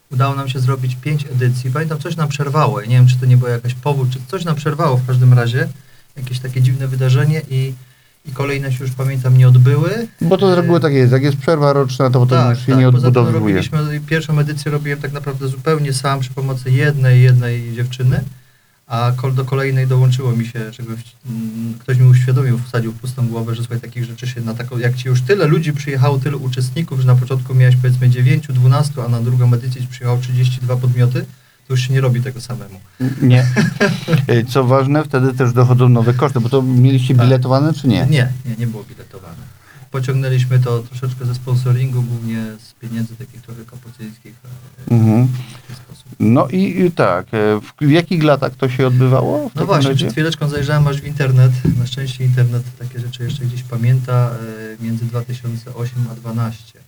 Udało nam się zrobić 5 edycji. Pamiętam, coś nam przerwało. Ja nie wiem, czy to nie był jakiś powód, czy coś nam przerwało w każdym razie. Jakieś takie dziwne wydarzenie i kolejne się już, pamiętam, nie odbyły. Bo to z reguły tak jest. Jak jest przerwa roczna, to potem już się nie Poza tym odbudowuje. robiliśmy, pierwszą edycję robiłem tak naprawdę zupełnie sam przy pomocy jednej dziewczyny, a do kolejnej dołączyło mi się, ktoś mi uświadomił, wsadził w pustą głowę, że słuchaj, takich rzeczy się jak ci już tyle ludzi przyjechało, tylu uczestników, że na początku miałeś powiedzmy 9, 12, a na drugą edycję ci przyjechało 32 podmioty, to już się nie robi tego samemu. Nie. Co ważne, wtedy też dochodzą nowe koszty, bo to mieliście biletowane, czy nie? Nie było biletowane. Pociągnęliśmy to troszeczkę ze sponsoringu, głównie z pieniędzy takich trochę kapucyńskich. Mhm. W ten sposób. No i tak, w jakich latach to się odbywało? No właśnie, przed chwileczką zajrzałem aż w internet. Na szczęście internet takie rzeczy jeszcze gdzieś pamięta, między 2008 a 2012.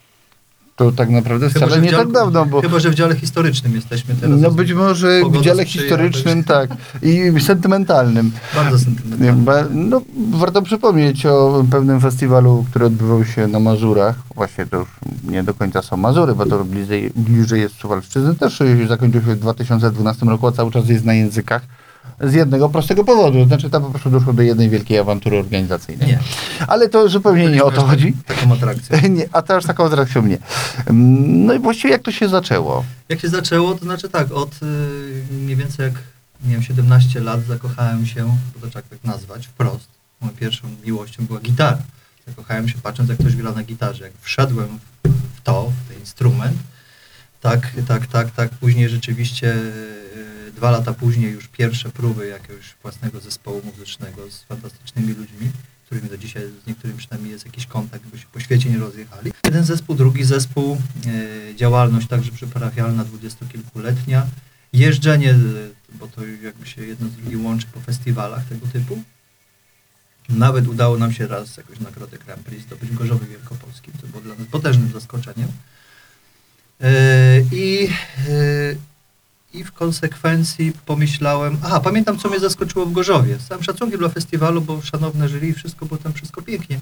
To tak naprawdę wcale nie tak dawno, bo... Chyba, że w dziale historycznym jesteśmy teraz. No być może w dziale historycznym, tak, i sentymentalnym. Bardzo sentymentalnym. No, warto przypomnieć o pewnym festiwalu, który odbywał się na Mazurach. Właśnie to już nie do końca są Mazury, bo to bliżej jest Suwalszczyzny. Też zakończył się w 2012 roku, a cały czas jest na językach. Z jednego prostego powodu, znaczy tam po prostu doszło do jednej wielkiej awantury organizacyjnej. Nie. Ale to zupełnie nie o to chodzi. Taką atrakcję. Nie, a to aż taką atrakcją nie. No i właściwie jak to się zaczęło? Jak się zaczęło, to znaczy tak, od mniej więcej jak miałem 17 lat, zakochałem się, bo to trzeba tak nazwać, wprost. Moją pierwszą miłością była gitara. Zakochałem się patrząc, jak ktoś gra na gitarze. Jak wszedłem w ten instrument, tak. Później rzeczywiście 2 lata później już pierwsze próby jakiegoś własnego zespołu muzycznego z fantastycznymi ludźmi, którymi do dzisiaj, z niektórymi przynajmniej jest jakiś kontakt, bo się po świecie nie rozjechali. Jeden zespół, drugi zespół, działalność także przyparafialna, 20-kilkuletnia, jeżdżenie, bo to jakby się jedno z drugim łączy po festiwalach tego typu. Nawet udało nam się raz jakąś nagrodę Grand Prix zdobyć w Gorzowie Wielkopolskim, co było dla nas potężnym zaskoczeniem. I w konsekwencji pomyślałem, pamiętam, co mnie zaskoczyło w Gorzowie. Z całym szacunkiem dla festiwalu, bo szanowne jury i wszystko, było tam wszystko pięknie.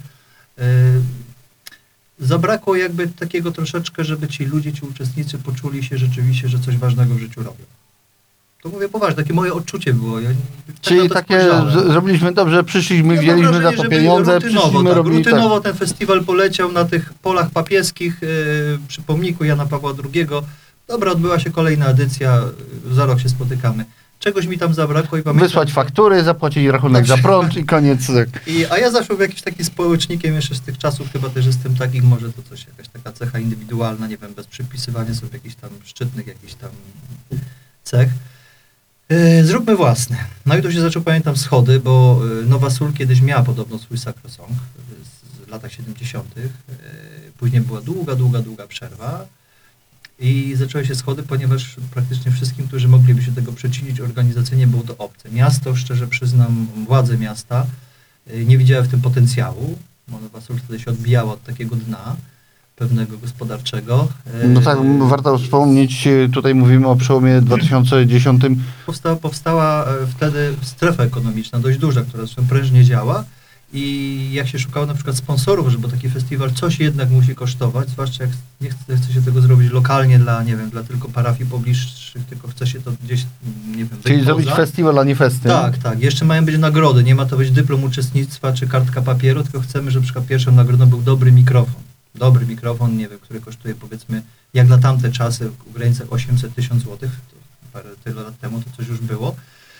Zabrakło jakby takiego troszeczkę, żeby ci ludzie, ci uczestnicy poczuli się rzeczywiście, że coś ważnego w życiu robią. To mówię poważnie, takie moje odczucie było. Czyli takie, zrobiliśmy dobrze, przyszliśmy, wzięliśmy za to pieniądze, przyszliśmy, robili rutynowo ten festiwal poleciał na tych polach papieskich przy pomniku Jana Pawła II. Dobra, odbyła się kolejna edycja, za rok się spotykamy. Czegoś mi tam zabrakło i pamiętam... Wysłać faktury, zapłacić rachunek za prąd i koniec. A ja zawsze był jakiś taki społecznikiem jeszcze z tych czasów, chyba też jestem takich, może to coś, jakaś taka cecha indywidualna, nie wiem, bez przypisywania sobie jakichś tam szczytnych, jakichś tam cech. Zróbmy własne. No i to się zaczął, pamiętam, schody, bo Nowa Sól kiedyś miała podobno swój sakrosong w latach 70. Później była długa przerwa. I zaczęły się schody, ponieważ praktycznie wszystkim, którzy mogliby się tego przyczynić, organizacyjnie było to obce. Miasto, szczerze przyznam, władze miasta nie widziały w tym potencjału, bo Nowa Sól wtedy się odbijała od takiego dna pewnego gospodarczego. No tak, warto wspomnieć, tutaj mówimy o przełomie 2010. Powstała wtedy strefa ekonomiczna, dość duża, która zresztą prężnie działa. I jak się szukało na przykład sponsorów, żeby taki festiwal coś jednak musi kosztować, zwłaszcza jak nie chce się tego zrobić lokalnie dla, nie wiem, dla tylko parafii pobliższych, tylko chce się to gdzieś, nie wiem, czyli zrobić festiwal, a nie festyn. Tak. Jeszcze mają być nagrody. Nie ma to być dyplom uczestnictwa czy kartka papieru, tylko chcemy, żeby na przykład pierwszą nagrodą był dobry mikrofon. Dobry mikrofon, nie wiem, który kosztuje, powiedzmy, jak na tamte czasy w granicach 800-1000 zł, tyle lat temu to coś już było,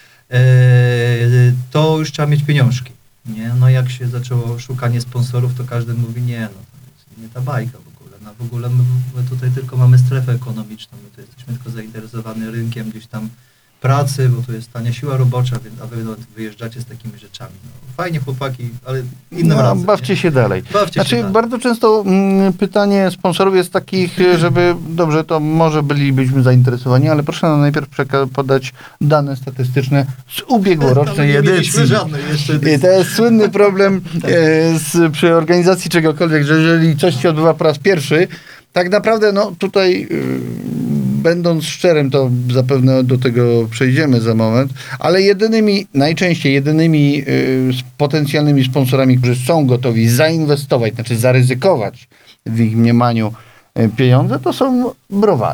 to już trzeba mieć pieniążki. Nie? No jak się zaczęło szukanie sponsorów, to każdy mówi, nie ta bajka w ogóle. No w ogóle my tutaj tylko mamy strefę ekonomiczną, my tu jesteśmy tylko zainteresowani rynkiem gdzieś tam pracy, bo tu jest tania siła robocza, a wy wyjeżdżacie z takimi rzeczami. No, fajnie chłopaki, ale innym razem. Bawcie się dalej. Bardzo często pytanie sponsorów jest takich, żeby, dobrze, to może bylibyśmy zainteresowani, ale proszę nam najpierw podać dane statystyczne z ubiegłorocznej edycji. I to jest słynny problem przy organizacji czegokolwiek, że jeżeli coś się odbywa po raz pierwszy, tak naprawdę, no tutaj będąc szczerym, to zapewne do tego przejdziemy za moment, ale najczęściej jedynymi potencjalnymi sponsorami, którzy są gotowi zainwestować, znaczy zaryzykować w ich mniemaniu pieniądze, to są browary.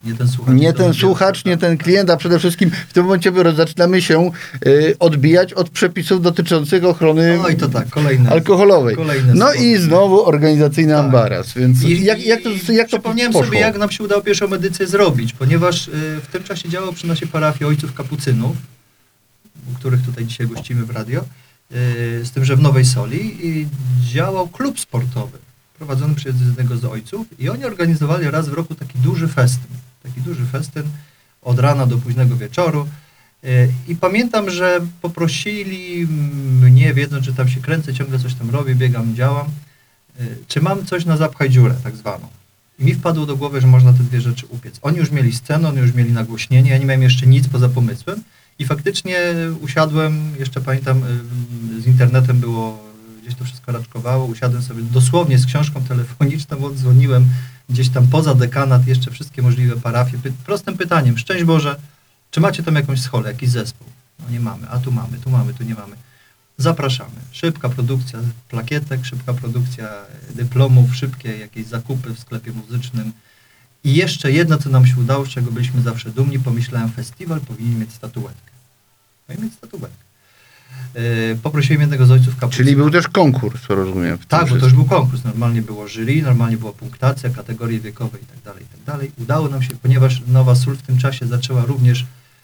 Nie ten słuchacz, nie ten klient, a przede wszystkim w tym momencie zaczynamy się odbijać od przepisów dotyczących ochrony alkoholowej. I znowu organizacyjny ambaras. Więc jak to przypomniałem poszło? sobie, jak nam się udało pierwszą edycję zrobić, ponieważ w tym czasie działał przy naszej parafii Ojców Kapucynów, u których tutaj dzisiaj gościmy w radio, z tym, że w Nowej Soli i działał klub sportowy prowadzony przez jednego z ojców i oni organizowali raz w roku taki duży festyn od rana do późnego wieczoru i pamiętam, że poprosili mnie, wiedząc, że tam się kręcę, ciągle coś tam robię, biegam, działam, czy mam coś na zapchaj dziurę tak zwaną. I mi wpadło do głowy, że można te dwie rzeczy upiec. Oni już mieli scenę, oni już mieli nagłośnienie, ja nie miałem jeszcze nic poza pomysłem i faktycznie usiadłem, jeszcze pamiętam, z internetem było, gdzieś to wszystko raczkowało, usiadłem sobie dosłownie z książką telefoniczną, odzwoniłem gdzieś tam poza dekanat, jeszcze wszystkie możliwe parafie, prostym pytaniem, szczęść Boże, czy macie tam jakąś scholę, jakiś zespół? No nie mamy, a tu mamy, tu nie mamy. Zapraszamy. Szybka produkcja plakietek, szybka produkcja dyplomów, szybkie jakieś zakupy w sklepie muzycznym. I jeszcze jedno, co nam się udało, z czego byliśmy zawsze dumni, pomyślałem, festiwal powinien mieć statuetkę. Powinien mieć statuetkę. Poprosiłem jednego z ojców Kapucynów. Czyli był też konkurs, rozumiem. Tak, bo to już był konkurs. Normalnie było jury, normalnie była punktacja, kategorie wiekowe i tak dalej. Udało nam się, ponieważ Nowa Sól w tym czasie zaczęła również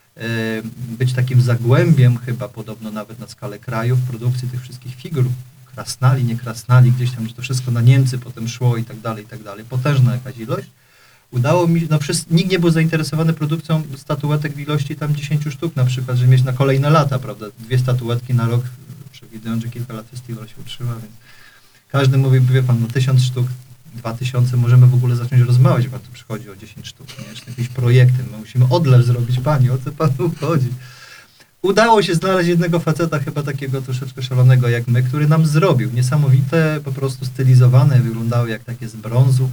być takim zagłębiem chyba podobno nawet na skalę kraju w produkcji tych wszystkich figur. Krasnali, nie krasnali, gdzieś tam, że to wszystko na Niemcy potem szło i tak dalej. Potężna jakaś ilość. Udało mi, nikt nie był zainteresowany produkcją statuetek w ilości tam 10 sztuk na przykład, żeby mieć na kolejne lata, prawda, 2 statuetki na rok, przewidując, że kilka lat festiwal się utrzyma, więc każdy mówi, wie pan, 1000 sztuk, 2000, możemy w ogóle zacząć rozmawiać, bo tu przychodzi o 10 sztuk, nie? Czy jakieś projekty, my musimy odlew zrobić, pani, o co panu chodzi? Udało się znaleźć jednego faceta, chyba takiego troszeczkę szalonego jak my, który nam zrobił niesamowite, po prostu stylizowane, wyglądały jak takie z brązu,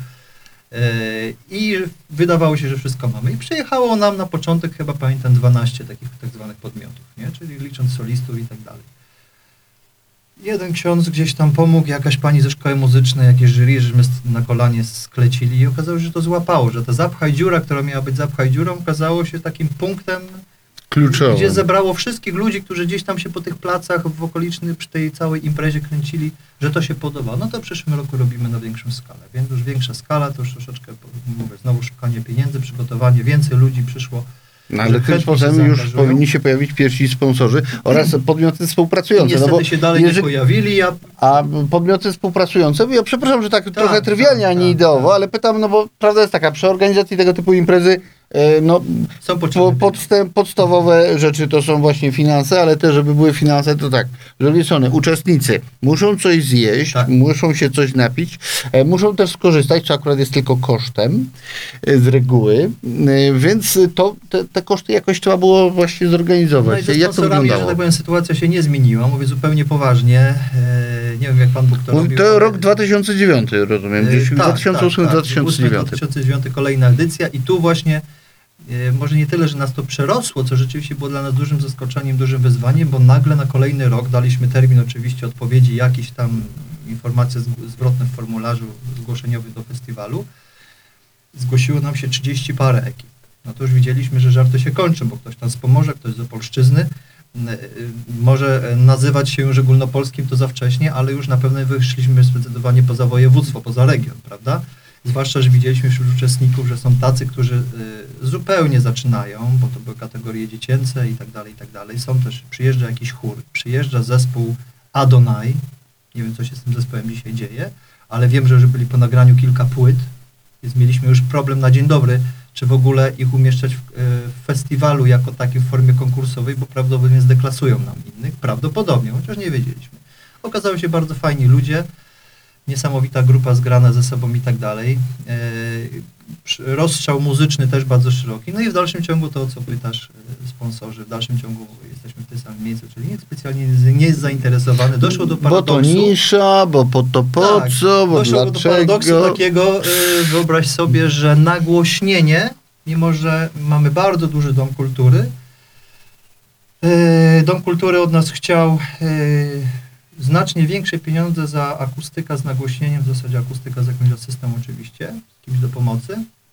i wydawało się, że wszystko mamy. I przyjechało nam na początek, chyba pamiętam, 12 takich tak zwanych podmiotów, nie? Czyli licząc solistów i tak dalej. Jeden ksiądz gdzieś tam pomógł, jakaś pani ze szkoły muzycznej, jakieś jury, żeśmy na kolanie sklecili i okazało się, że to złapało, że ta zapchaj dziura, która miała być zapchaj dziurą, okazało się takim punktem kluczowym, gdzie zebrało wszystkich ludzi, którzy gdzieś tam się po tych placach w okolicznych przy tej całej imprezie kręcili, że to się podoba. No to w przyszłym roku robimy na większą skalę. Więc już większa skala, to już troszeczkę, mówię, znowu szukanie pieniędzy, przygotowanie, więcej ludzi przyszło. No ale tym potem już powinni się pojawić pierwsi sponsorzy oraz podmioty współpracujące. I niestety się dalej nie pojawili. A podmioty współpracujące, ja przepraszam, że tak trochę trywialnie, a nie ideowo, ale pytam, no bo prawda jest taka, przy organizacji tego typu imprezy są podstawowe rzeczy to są właśnie finanse, ale też, żeby były finanse, to tak, z drugiej strony uczestnicy muszą coś zjeść, muszą się coś napić, muszą też skorzystać, co akurat jest tylko kosztem z reguły, więc te koszty jakoś trzeba było właśnie zorganizować. No i jak to wyglądało? Że tak powiem, sytuacja się nie zmieniła, mówię zupełnie poważnie. Nie wiem, jak Pan Bóg to robił. To rok 2009, rozumiem, gdzieś 2008-2009. 2009 kolejna edycja i tu właśnie może nie tyle, że nas to przerosło, co rzeczywiście było dla nas dużym zaskoczeniem, dużym wyzwaniem, bo nagle na kolejny rok daliśmy termin oczywiście odpowiedzi, jakieś tam informacje zwrotne w formularzu zgłoszeniowym do festiwalu. Zgłosiło nam się 30 parę ekip. No to już widzieliśmy, że żarty się kończą, bo ktoś tam z Pomorza, ktoś z Opolszczyzny. Może nazywać się już ogólnopolskim to za wcześnie, ale już na pewno wyszliśmy zdecydowanie poza województwo, poza region, prawda? Zwłaszcza, że widzieliśmy wśród uczestników, że są tacy, którzy zupełnie zaczynają, bo to były kategorie dziecięce i tak dalej. Są też, przyjeżdża jakiś chór, przyjeżdża zespół Adonai, nie wiem, co się z tym zespołem dzisiaj dzieje, ale wiem, że już byli po nagraniu kilka płyt, więc mieliśmy już problem na dzień dobry, czy w ogóle ich umieszczać w festiwalu jako takim w formie konkursowej, bo prawdopodobnie zdeklasują nam innych, prawdopodobnie, chociaż nie wiedzieliśmy. Okazało się bardzo fajni ludzie, niesamowita grupa zgrana ze sobą i tak dalej. Rozstrzał muzyczny też bardzo szeroki. No i w dalszym ciągu to, o co pytasz, sponsorzy, w dalszym ciągu jesteśmy w tym samym miejscu, czyli nikt specjalnie nie jest zainteresowany. Doszło do paradoksu. Bo to nisza, bo po to po co, bo doszło dlaczego? Do paradoksu takiego, wyobraź sobie, że nagłośnienie, mimo że mamy bardzo duży dom kultury, dom kultury od nas chciał znacznie większe pieniądze za akustykę z nagłośnieniem, w zasadzie akustyka z jakimś asystem oczywiście, z kimś do pomocy.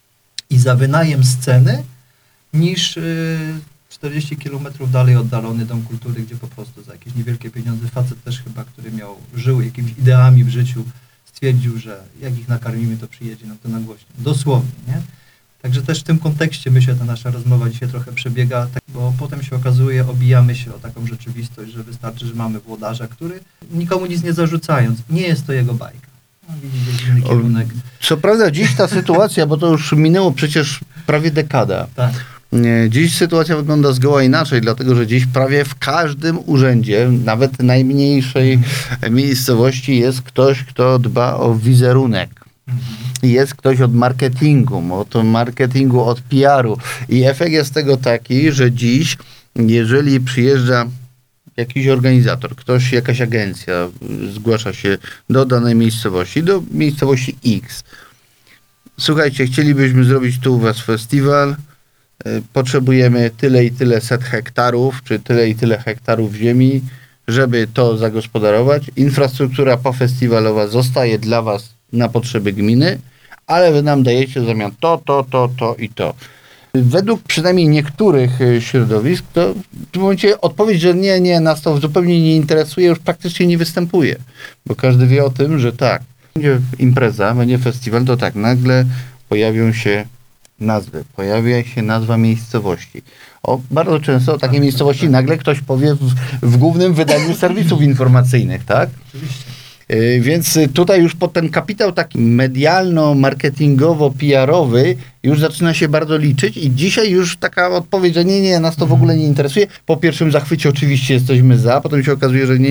i za wynajem sceny niż 40 km dalej oddalony Dom Kultury, gdzie po prostu za jakieś niewielkie pieniądze facet też chyba, który żył jakimiś ideami w życiu, stwierdził, że jak ich nakarmimy, to przyjedzie nam to na głośno. Dosłownie, nie? Także też w tym kontekście, myślę, ta nasza rozmowa dzisiaj trochę przebiega, bo potem się okazuje, obijamy się o taką rzeczywistość, że wystarczy, że mamy włodarza, który nikomu nic nie zarzucając, nie jest to jego bajka. No, widzicie, inny kierunek. Co prawda dziś ta sytuacja, bo to już minęło przecież prawie dekada. Tak. Dziś sytuacja wygląda zgoła inaczej, dlatego że dziś prawie w każdym urzędzie, nawet najmniejszej miejscowości jest ktoś, kto dba o wizerunek. Jest ktoś od marketingu, od PR-u. I efekt jest tego taki, że dziś, jeżeli przyjeżdża jakiś organizator, jakaś agencja zgłasza się do danej miejscowości, do miejscowości X. Słuchajcie, chcielibyśmy zrobić tu u was festiwal, potrzebujemy tyle i tyle set hektarów, czy tyle i tyle hektarów ziemi, żeby to zagospodarować. Infrastruktura pofestiwalowa zostaje dla was na potrzeby gminy, ale wy nam dajecie w zamian to i to. Według przynajmniej niektórych środowisk, to w tym momencie odpowiedź, że nie, nas to zupełnie nie interesuje, już praktycznie nie występuje. Bo każdy wie o tym, że tak, będzie impreza, będzie festiwal, to tak, nagle pojawią się nazwy, pojawia się nazwa miejscowości. Bardzo często o takiej miejscowości nagle ktoś powie w głównym wydaniu serwisów informacyjnych, tak? Oczywiście. Więc tutaj już pod ten kapitał taki medialno-marketingowo-PR-owy już zaczyna się bardzo liczyć i dzisiaj już taka odpowiedź, że nie, nas to w ogóle nie interesuje. Po pierwszym zachwycie oczywiście jesteśmy za, potem się okazuje, że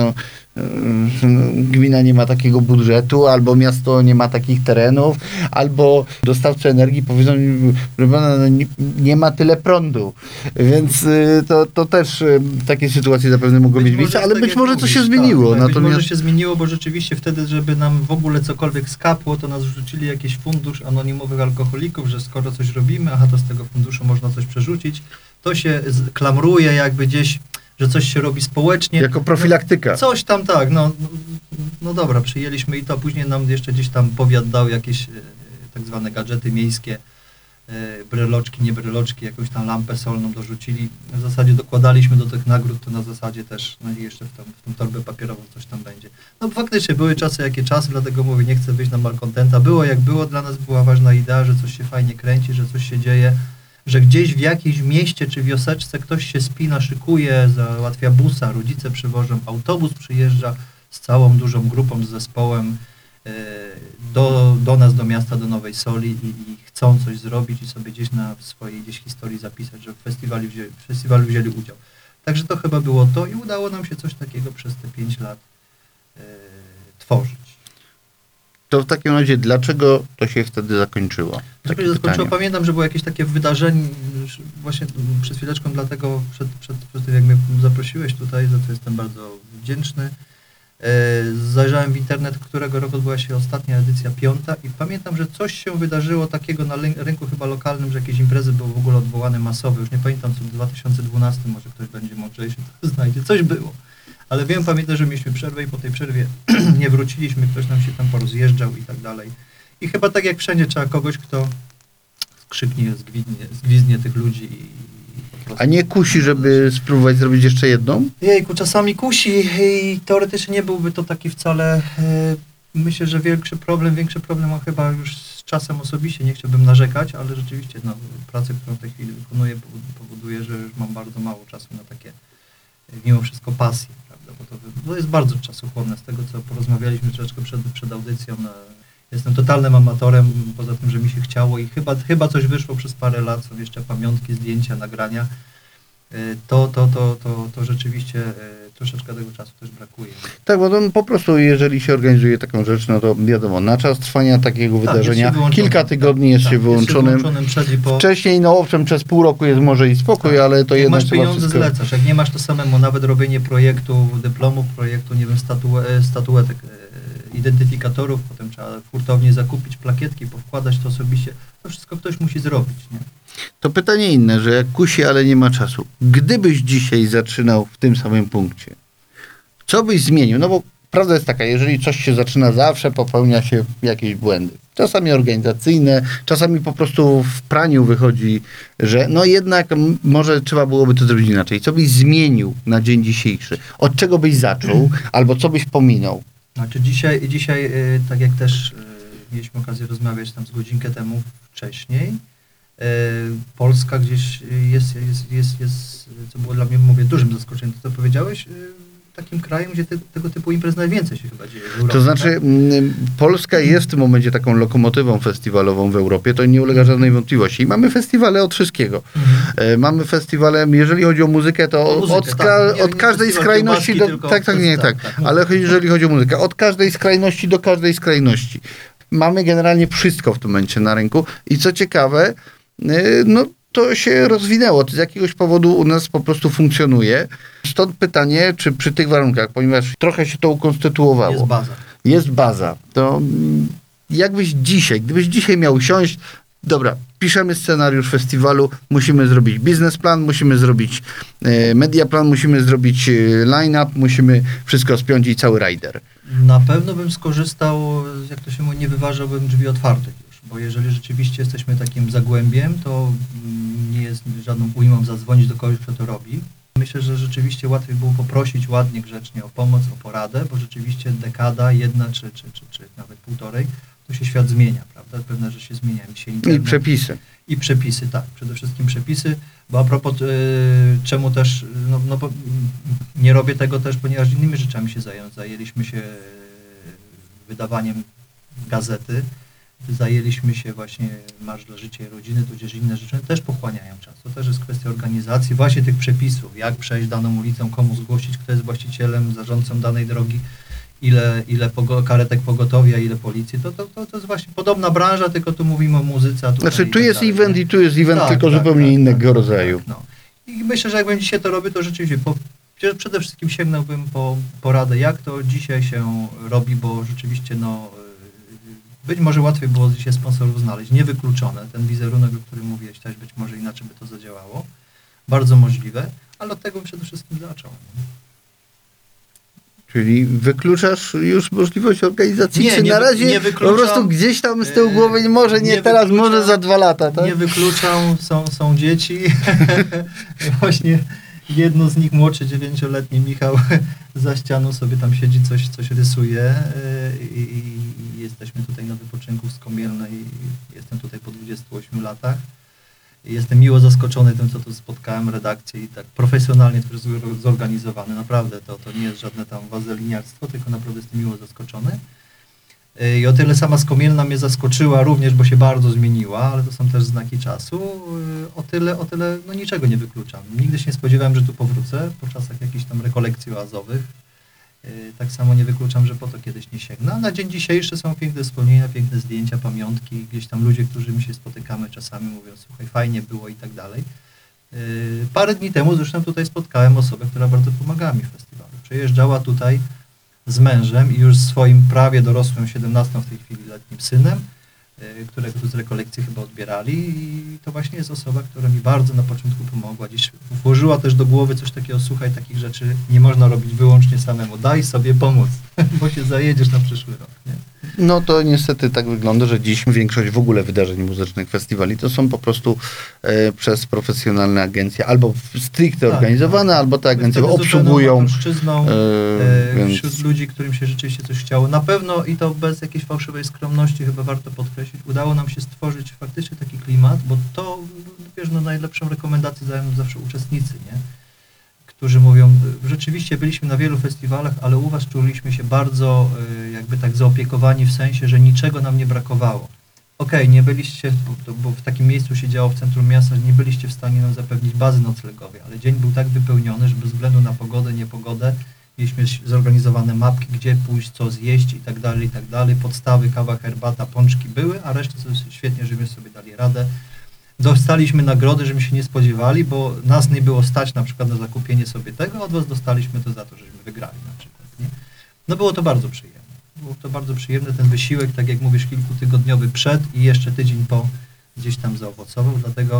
gmina nie ma takiego budżetu, albo miasto nie ma takich terenów, albo dostawcy energii powiedzą, że nie ma tyle prądu. Więc to też takie sytuacje zapewne mogą mieć miejsce, ale być może to się zmieniło. Tak, być może się zmieniło, bo rzeczywiście wtedy, żeby nam w ogóle cokolwiek skapło, to nas wrzucili jakiś fundusz anonimowych alkoholików, że skoro coś robimy, to z tego funduszu można coś przerzucić. To się klamruje jakby gdzieś, że coś się robi społecznie. Jako profilaktyka. Coś tam, tak, no dobra, przyjęliśmy i to, później nam jeszcze gdzieś tam powiat dał jakieś tak zwane gadżety miejskie, bryloczki, nie bryloczki, jakąś tam lampę solną dorzucili. W zasadzie dokładaliśmy do tych nagród, to na zasadzie też, i jeszcze w tą torbę papierową coś tam będzie. No faktycznie były czasy, jakie czasy, dlatego mówię, nie chcę wyjść na malkontenta. Było jak było, dla nas była ważna idea, że coś się fajnie kręci, że coś się dzieje, że gdzieś w jakimś mieście czy wioseczce ktoś się spina, szykuje, załatwia busa, rodzice przywożą, autobus przyjeżdża z całą dużą grupą, z zespołem do nas, do miasta, do Nowej Soli i chcą coś zrobić i sobie gdzieś w swojej historii zapisać, że w festiwalu wzięli udział. Także to chyba było to i udało nam się coś takiego przez te 5 lat tworzyć. To w takim razie, dlaczego to się wtedy zakończyło? Pamiętam, że było jakieś takie wydarzenie, właśnie przed chwileczką, dlatego przed tym, jak mnie zaprosiłeś tutaj, za to jestem bardzo wdzięczny. Zajrzałem w internet, którego roku odbyła się ostatnia edycja, 5. i pamiętam, że coś się wydarzyło takiego na rynku chyba lokalnym, że jakieś imprezy były w ogóle odwołane masowe. Już nie pamiętam, co w 2012, może ktoś będzie mądrzejszy, to znajdzie. Coś było. Ale pamiętam, że mieliśmy przerwę i po tej przerwie nie wróciliśmy, ktoś nam się tam porozjeżdżał i tak dalej. I chyba tak jak wszędzie trzeba kogoś, kto skrzyknie, zgwizdnie tych ludzi i po prostu... A nie kusi, żeby spróbować zrobić jeszcze jedną? Jejku, czasami kusi i teoretycznie nie byłby to taki wcale... Myślę, że większy problem mam chyba już z czasem osobiście, nie chciałbym narzekać, ale rzeczywiście pracę, którą w tej chwili wykonuję, powoduje, że już mam bardzo mało czasu na takie mimo wszystko pasję, prawda, bo to jest bardzo czasochłonne. Z tego, co porozmawialiśmy troszeczkę przed audycją, jestem totalnym amatorem, poza tym, że mi się chciało i chyba coś wyszło przez parę lat, są jeszcze pamiątki, zdjęcia, nagrania. To rzeczywiście troszeczkę tego czasu też brakuje. Tak, bo to po prostu jeżeli się organizuje taką rzecz, no to wiadomo, na czas trwania takiego wydarzenia kilka tygodni jest się wyłączonym. Przed i po. Wcześniej, owszem, przez pół roku jest może i spokój, ale to jak jednak masz pieniądze, zlecasz. Jak nie masz, to samemu nawet robienie projektu, dyplomu projektu, nie wiem, statuetek, identyfikatorów, potem trzeba w hurtowni zakupić plakietki, powkładać to osobiście. To wszystko ktoś musi zrobić, nie? To pytanie inne, że jak kusi, ale nie ma czasu. Gdybyś dzisiaj zaczynał w tym samym punkcie, co byś zmienił? No bo prawda jest taka, jeżeli coś się zaczyna, zawsze popełnia się jakieś błędy. Czasami organizacyjne, czasami po prostu w praniu wychodzi, że no jednak może trzeba byłoby to zrobić inaczej. Co byś zmienił na dzień dzisiejszy? Od czego byś zaczął? Albo co byś pominął? Znaczy dzisiaj tak jak też mieliśmy okazję rozmawiać tam z godzinkę temu wcześniej, Polska gdzieś jest, co było dla mnie, mówię, dużym zaskoczeniem, to co powiedziałeś, takim krajem, gdzie tego typu imprez najwięcej się chyba dzieje w Europie. To znaczy, Polska jest w tym momencie taką lokomotywą festiwalową w Europie, to nie ulega żadnej wątpliwości. I mamy festiwale od wszystkiego. Mamy festiwale, jeżeli chodzi o muzykę, to od każdej skrajności do... Ale jeżeli chodzi o muzykę, od każdej skrajności do każdej skrajności. Mamy generalnie wszystko w tym momencie na rynku i co ciekawe, no to się rozwinęło. To z jakiegoś powodu u nas po prostu funkcjonuje. Stąd pytanie, czy przy tych warunkach, ponieważ trochę się to ukonstytuowało. Jest baza. To gdybyś dzisiaj miał siąść, dobra, piszemy scenariusz festiwalu, musimy zrobić biznesplan, musimy zrobić mediaplan, musimy zrobić line-up, musimy wszystko spiąć i cały rider. Na pewno bym skorzystał, jak to się mówi, nie wyważałbym drzwi otwartych już, bo jeżeli rzeczywiście jesteśmy takim zagłębiem, to nie jest żadną ujmą zadzwonić do kogoś, kto to robi. Myślę, że rzeczywiście łatwiej było poprosić ładnie, grzecznie o pomoc, o poradę, bo rzeczywiście dekada, jedna czy nawet półtorej, to się świat zmienia, prawda? Pewne rzeczy się zmieniają. I przepisy. I przepisy, tak. Przede wszystkim przepisy, bo a propos czemu też, bo nie robię tego też, ponieważ innymi rzeczami się zajęliśmy się wydawaniem gazety, zajęliśmy się właśnie Marsz dla Życia i Rodziny, tudzież inne rzeczy, też pochłaniają czas. To też jest kwestia organizacji, właśnie tych przepisów, jak przejść daną ulicą, komu zgłosić, kto jest właścicielem, zarządcą danej drogi, ile karetek pogotowia, ile policji. To jest właśnie podobna branża, tylko tu mówimy o muzyce. Znaczy tu jest event i tu jest event, tylko zupełnie innego rodzaju. No. I myślę, że jakbym dzisiaj to robił, to rzeczywiście przede wszystkim sięgnąłbym po poradę, jak to dzisiaj się robi, bo rzeczywiście być może łatwiej było dzisiaj sponsorów znaleźć, niewykluczone. Ten wizerunek, o którym mówiłeś, też być może inaczej by to zadziałało. Bardzo możliwe, ale od tego przede wszystkim zaczął. Czyli wykluczasz już możliwość organizacji? Nie, na razie nie wykluczam, po prostu gdzieś tam z tyłu głowy, może nie teraz, może za 2 lata, tak? Nie wykluczam, są dzieci. Właśnie jedno z nich, młodszy 9-letni Michał, za ścianą sobie tam siedzi, coś rysuje i jesteśmy tutaj na wypoczynku z Komielnej. Jestem tutaj po 28 latach. Jestem miło zaskoczony tym, co tu spotkałem, redakcję i tak profesjonalnie to jest zorganizowane. Naprawdę to nie jest żadne tam wazeliniarstwo, tylko naprawdę jestem miło zaskoczony. I o tyle sama Skomielna mnie zaskoczyła również, bo się bardzo zmieniła, ale to są też znaki czasu. O tyle niczego nie wykluczam. Nigdy się nie spodziewałem, że tu powrócę po czasach jakichś tam rekolekcji oazowych. Tak samo nie wykluczam, że po to kiedyś nie sięgnę. A na dzień dzisiejszy są piękne wspomnienia, piękne zdjęcia, pamiątki. Gdzieś tam ludzie, którymi się spotykamy czasami mówią, słuchaj, fajnie było i tak dalej. Parę dni temu zresztą tutaj spotkałem osobę, która bardzo pomagała mi w festiwalu. Przyjeżdżała tutaj z mężem i już swoim prawie dorosłym, 17 w tej chwili letnim synem, którego tu z rekolekcji chyba odbierali i to właśnie jest osoba, która mi bardzo na początku pomogła. Dziś włożyła też do głowy coś takiego, słuchaj, takich rzeczy nie można robić wyłącznie samemu. Daj sobie pomóc, bo się zajedziesz na przyszły rok. Nie? No to niestety tak wygląda, że dziś większość w ogóle wydarzeń muzycznych, festiwali to są po prostu przez profesjonalne agencje albo stricte organizowane, albo te agencje obsługują. Wśród ludzi, którym się rzeczywiście coś chciało. Na pewno i to bez jakiejś fałszywej skromności chyba warto podkreślić, udało nam się stworzyć faktycznie taki klimat, bo to, wiesz, najlepszą rekomendację dają zawsze uczestnicy, nie? Którzy mówią, rzeczywiście byliśmy na wielu festiwalach, ale u was czuliśmy się bardzo jakby tak zaopiekowani w sensie, że niczego nam nie brakowało. Okej, nie byliście, bo w takim miejscu się działo w centrum miasta, nie byliście w stanie nam zapewnić bazy noclegowej, ale dzień był tak wypełniony, że bez względu na pogodę, niepogodę, mieliśmy zorganizowane mapki, gdzie pójść, co zjeść i tak dalej, podstawy, kawa, herbata, pączki były, a resztę świetnie, żebyśmy sobie dali radę. Dostaliśmy nagrody, żeśmy się nie spodziewali, bo nas nie było stać na przykład na zakupienie sobie tego, od was dostaliśmy to za to, żeśmy wygrali na przykład. Nie? No było to bardzo przyjemne. Było to bardzo przyjemne, ten wysiłek, tak jak mówisz, kilkutygodniowy przed i jeszcze tydzień po gdzieś tam zaowocował, dlatego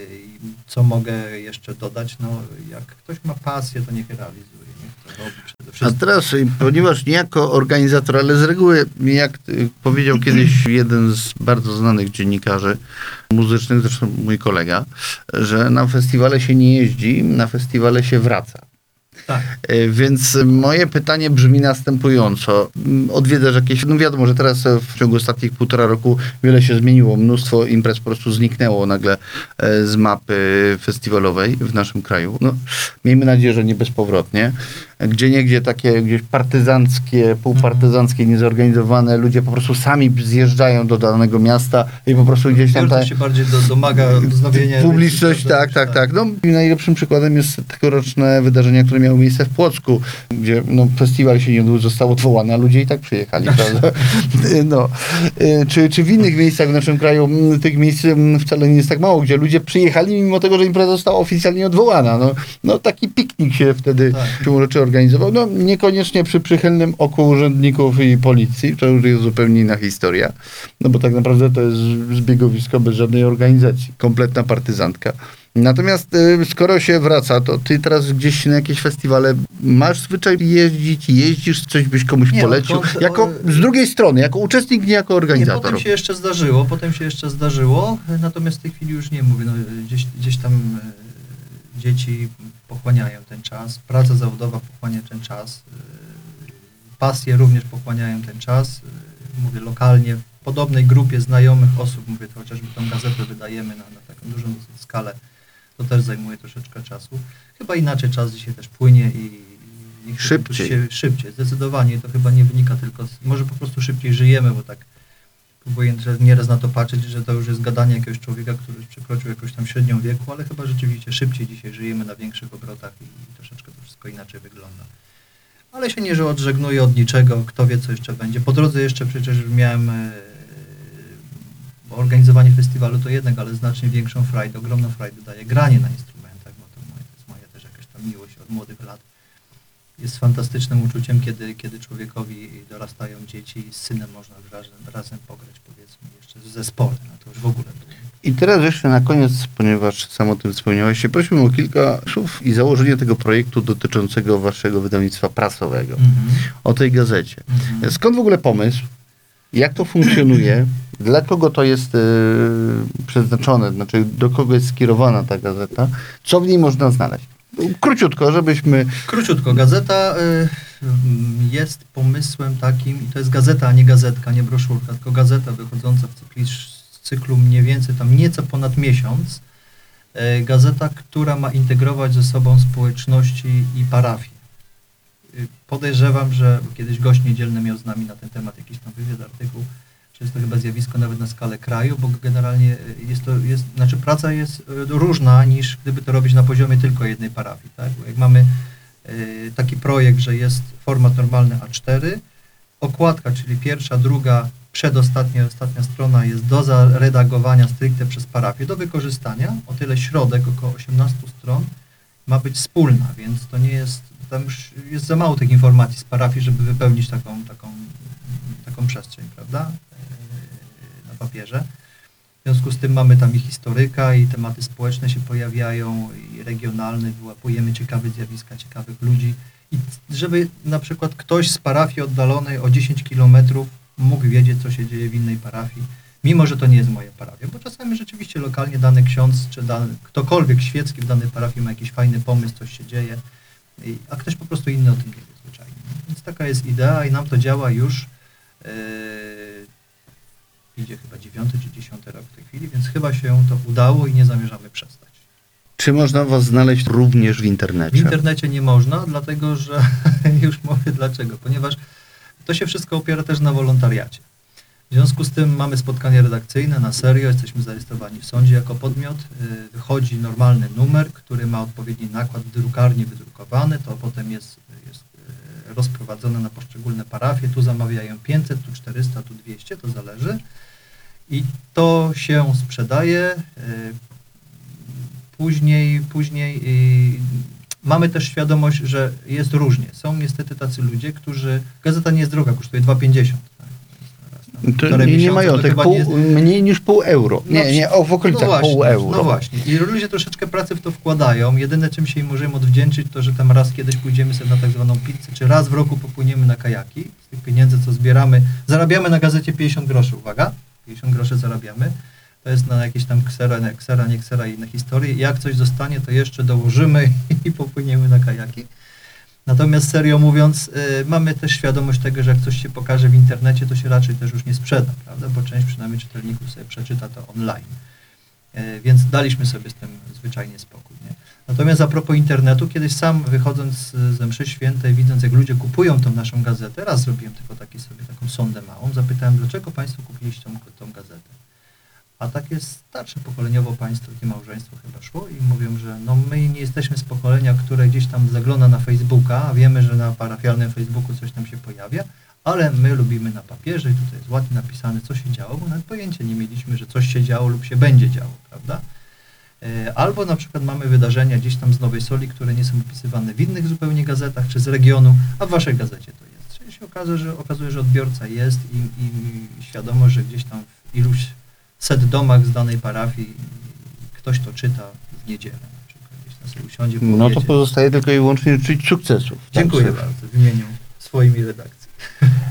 co mogę jeszcze dodać, no jak ktoś ma pasję, to niech realizuje, niech to robi przede A teraz, ponieważ nie jako organizator, ale z reguły, jak powiedział kiedyś jeden z bardzo znanych dziennikarzy muzycznych, zresztą mój kolega, że na festiwale się nie jeździ, na festiwale się wraca. Tak. Więc moje pytanie brzmi następująco. Odwiedzasz jakieś, no wiadomo, że teraz w ciągu ostatnich 1,5 roku wiele się zmieniło. Mnóstwo imprez po prostu zniknęło nagle z mapy festiwalowej w naszym kraju. No, miejmy nadzieję, że nie bezpowrotnie. Gdzieniegdzie takie gdzieś partyzanckie, półpartyzanckie, niezorganizowane ludzie po prostu sami zjeżdżają do danego miasta i po prostu gdzieś tam... się bardziej domaga wznowienia... Publiczność, tak. No, i najlepszym przykładem jest tegoroczne wydarzenie, które miało miejsce w Płocku, gdzie no, festiwal się nie odbył, został odwołany, a ludzie i tak przyjechali, prawda? No. Czy w innych miejscach w naszym kraju tych miejsc wcale nie jest tak mało, gdzie ludzie przyjechali mimo tego, że impreza została oficjalnie odwołana. No taki piknik się wtedy siłą rzeczy organizował. No niekoniecznie przy przychylnym oku urzędników i policji, to już jest zupełnie inna historia. No bo tak naprawdę to jest zbiegowisko bez żadnej organizacji. Kompletna partyzantka. Natomiast skoro się wraca, to ty teraz gdzieś na jakieś festiwale masz zwyczaj jeździsz, coś byś komuś polecił? Z drugiej strony, jako uczestnik, nie jako organizator. Potem się jeszcze zdarzyło, natomiast w tej chwili już nie mówię. No, gdzieś tam dzieci pochłaniają ten czas, praca zawodowa pochłania ten czas, pasje również pochłaniają ten czas. Mówię lokalnie, w podobnej grupie znajomych osób, mówię to chociażby tą gazetę wydajemy na taką dużą skalę. To też zajmuje troszeczkę czasu. Chyba inaczej czas dzisiaj też płynie i szybciej. Zdecydowanie to chyba nie wynika tylko może po prostu szybciej żyjemy, bo tak próbuję nieraz na to patrzeć, że to już jest gadanie jakiegoś człowieka, który już przekroczył jakąś tam średnią wieku, ale chyba rzeczywiście szybciej dzisiaj żyjemy na większych obrotach i troszeczkę to wszystko inaczej wygląda. Ale się nie odżegnuję od niczego, kto wie co jeszcze będzie. Po drodze jeszcze przecież miałem organizowanie festiwalu to jednak, ale znacznie większą frajdę, ogromną frajdę daje granie na instrumentach, bo to jest moja też jakaś tam miłość od młodych lat. Jest fantastycznym uczuciem, kiedy człowiekowi dorastają dzieci i z synem można razem pograć, powiedzmy, jeszcze w zespole, no to już w ogóle było. I teraz jeszcze na koniec, ponieważ sam o tym wspomniałeś, prosiłbym o kilka słów i założenie tego projektu dotyczącego waszego wydawnictwa prasowego, o tej gazecie. Skąd w ogóle pomysł? Jak to funkcjonuje? Dla kogo to jest przeznaczone? Znaczy, do kogo jest skierowana ta gazeta? Co w niej można znaleźć? Króciutko, żebyśmy... Króciutko. Gazeta jest pomysłem takim, i to jest gazeta, a nie gazetka, nie broszurka, tylko gazeta wychodząca w cyklu mniej więcej tam nieco ponad miesiąc. Gazeta, która ma integrować ze sobą społeczności i parafie. Podejrzewam, że kiedyś gość niedzielny miał z nami na ten temat jakiś tam wywiad, artykuł, czy jest to chyba zjawisko nawet na skalę kraju, bo generalnie praca jest różna niż gdyby to robić na poziomie tylko jednej parafii. Tak? Bo jak mamy taki projekt, że jest format normalny A4, okładka, czyli pierwsza, druga, przedostatnia i ostatnia strona jest do zaredagowania stricte przez parafię, do wykorzystania, o tyle środek, około 18 stron, ma być wspólna, więc to nie jest, tam już jest za mało tych informacji z parafii, żeby wypełnić taką przestrzeń, prawda, na papierze. W związku z tym mamy tam i historyka, i tematy społeczne się pojawiają, i regionalne, wyłapujemy ciekawe zjawiska, ciekawych ludzi. I żeby na przykład ktoś z parafii oddalonej o 10 kilometrów mógł wiedzieć, co się dzieje w innej parafii, mimo że to nie jest moja parafia. Bo czasami rzeczywiście lokalnie dany ksiądz, czy ktokolwiek świecki w danej parafii ma jakiś fajny pomysł, coś się dzieje, a ktoś po prostu inny o tym nie wie zwyczajnie. Więc taka jest idea i nam to działa już idzie chyba 9 czy 10 rok w tej chwili, więc chyba się to udało i nie zamierzamy przestać. Czy można was znaleźć również w internecie? W internecie nie można, dlatego że już mówię dlaczego, ponieważ to się wszystko opiera też na wolontariacie. W związku z tym mamy spotkanie redakcyjne na serio, jesteśmy zarejestrowani w sądzie jako podmiot, wychodzi normalny numer, który ma odpowiedni nakład w drukarni wydrukowany, to potem jest rozprowadzone na poszczególne parafie, tu zamawiają 500, tu 400, tu 200, to zależy i to się sprzedaje. Później mamy też świadomość, że jest różnie. Są niestety tacy ludzie, gazeta nie jest droga, kosztuje 2,50. Tak? To nie majątek, mniej niż pół euro. Nie, w okolicach pół euro. No właśnie. I ludzie troszeczkę pracy w to wkładają. Jedyne, czym się im możemy odwdzięczyć, to, że tam raz kiedyś pójdziemy sobie na tak zwaną pizzę, czy raz w roku popłyniemy na kajaki. Z tych pieniędzy, co zbieramy, zarabiamy na gazecie 50 groszy, uwaga, 50 groszy zarabiamy. To jest na jakieś tam nie ksera i inne historie. Jak coś zostanie, to jeszcze dołożymy i popłyniemy na kajaki. Natomiast serio mówiąc, mamy też świadomość tego, że jak coś się pokaże w internecie, to się raczej też już nie sprzeda, prawda? Bo część przynajmniej czytelników sobie przeczyta to online. Więc daliśmy sobie z tym zwyczajnie spokój. Nie? Natomiast a propos internetu, kiedyś sam wychodząc ze mszy świętej, widząc jak ludzie kupują tą naszą gazetę, raz zrobiłem tylko taką sondę małą, zapytałem, dlaczego Państwo kupiliście tą gazetę? A takie starsze pokoleniowo państwo, takie małżeństwo chyba szło i mówią, że no my nie jesteśmy z pokolenia, które gdzieś tam zagląda na Facebooka, a wiemy, że na parafialnym Facebooku coś tam się pojawia, ale my lubimy na papierze i tutaj jest ładnie napisane, co się działo, bo nawet pojęcia nie mieliśmy, że coś się działo lub się będzie działo, prawda? Albo na przykład mamy wydarzenia gdzieś tam z Nowej Soli, które nie są opisywane w innych zupełnie gazetach czy z regionu, a w waszej gazecie to jest. Czyli się okazuje, że odbiorca jest i świadomość, że gdzieś tam w iluś set domach z danej parafii ktoś to czyta w niedzielę na przykład, gdzieś tam sobie usiądzie. No to pozostaje tylko i wyłącznie życzyć sukcesów. Dziękuję bardzo w imieniu swoim i redakcji.